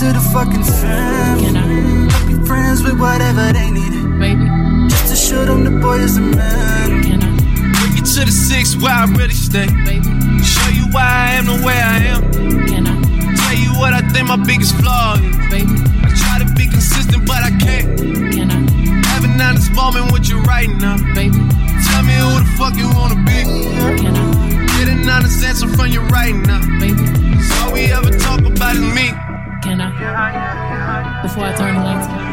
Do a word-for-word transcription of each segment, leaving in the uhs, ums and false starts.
to the fucking fam. Can I? I'll be friends with whatever they need, baby, just to show them the boy is a man. Can I? Take you to the six where I really stay, baby, show you why I am the way I am. Can I? Tell you what I think my biggest flaw is, baby, I try to be consistent but I can't. Can I? Have an honest moment with you right now, baby, tell me who the fuck you wanna be. Can I? Get an honest answer from you right now, baby, all we ever talk about is me. Can I? Before I turn the lights on.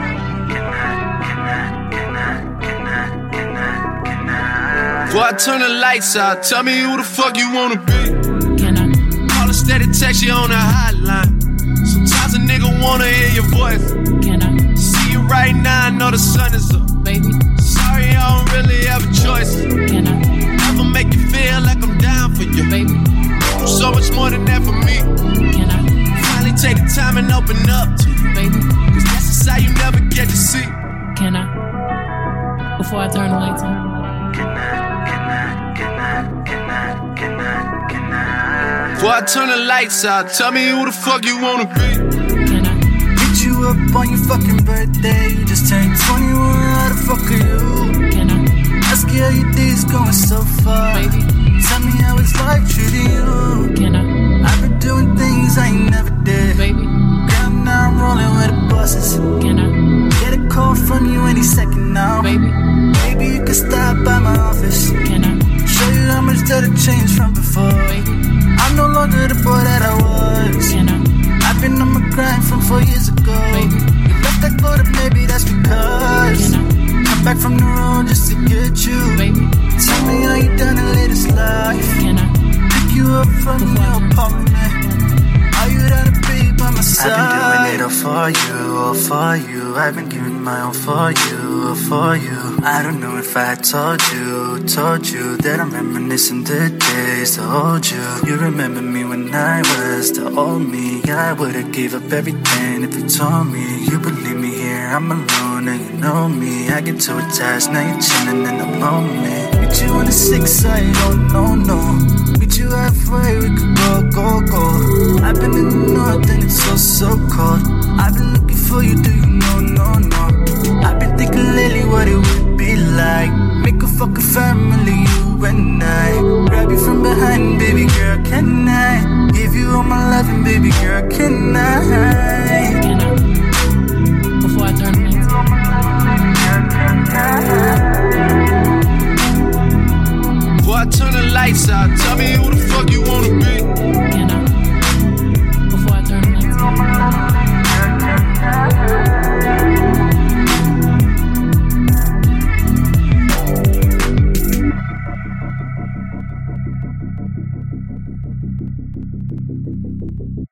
Before I turn the lights out, tell me who the fuck you wanna be. Can I? Call a steady text you on the hotline. Sometimes a nigga wanna hear your voice. Can I? See you right now, I know the sun is up, baby, sorry I don't really have a choice. Can I? Never make you feel like I'm down for you, baby, do so much more than that for me. Can I? Finally take the time and open up to you, baby, cause that's a side you never get to see. Can I? Before I turn the lights on. Before I turn the lights out, tell me who the fuck you wanna be. Can I? Hit you up on your fucking birthday. You just turned twenty-one, how the fuck are you? Can I? Ask you how your day's going so far, baby, tell me how it's life treating you. Can I? I've been doing things I ain't never did, baby, girl, now I'm rolling with the bosses. Can I? Get a call from you any second now, baby, maybe you can stop by my office. Can I? Show you how much that have changed from before, baby, I'm no longer the boy that I was. Can I? I've been on my grind from four years ago, baby, you left that boat up, maybe that's because Can I? I'm back from the road just to get you, baby, tell me how you done in latest life. Can I? Pick you up from your apartment, are you there to be by my side? I've been doing it all for you, all for you. I've been giving my all for you, all for you. I don't know if I told you, told you that I'm reminiscing the days to hold you. You remember me when I was the old me. I would've gave up everything if you told me. You believe me here, I'm alone and you know me. I get too attached, now you're chilling in the moment. Meet you on the six side, oh no, no. Meet you halfway, we could go, go, go. I've been in the north and it's so, so cold. I've been looking for you, do you know, no, no.